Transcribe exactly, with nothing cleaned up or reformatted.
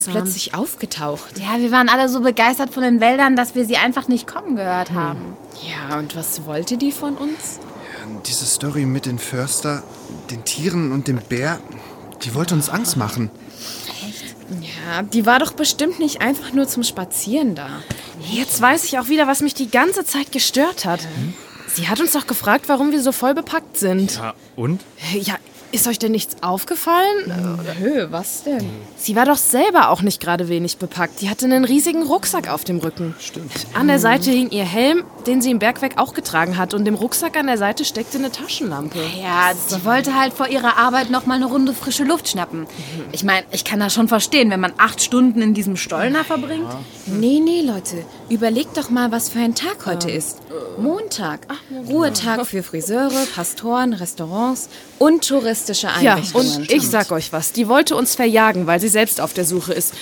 plötzlich aufgetaucht. Ja, wir waren alle so begeistert von den Wäldern, dass wir sie einfach nicht kommen gehört hm. haben. Ja, und was wollte die von uns? Ja, diese Story mit den Förster, den Tieren und dem Bär, die wollte uns Angst machen. Echt? Ja, die war doch bestimmt nicht einfach nur zum Spazieren da. Jetzt weiß ich auch wieder, was mich die ganze Zeit gestört hat. Hm? Sie hat uns doch gefragt, warum wir so voll bepackt sind. Ja, und? Ja, ist euch denn nichts aufgefallen? Hö, was denn? Sie war doch selber auch nicht gerade wenig bepackt. Die hatte einen riesigen Rucksack auf dem Rücken. Stimmt. An der Seite hing ihr Helm, den sie im Bergwerk auch getragen hat. Und im Rucksack an der Seite steckte eine Taschenlampe. Ja, sie wollte halt vor ihrer Arbeit noch mal eine Runde frische Luft schnappen. Ich meine, ich kann das schon verstehen, wenn man acht Stunden in diesem Stollner verbringt. Nee, nee, Leute. Überlegt doch mal, was für ein Tag heute ist. Montag. Ruhetag für Friseure, Pastoren, Restaurants und touristische Ja, Einrichtungen. und ich sag euch was, die wollte uns verjagen, weil sie selbst auf der Suche ist.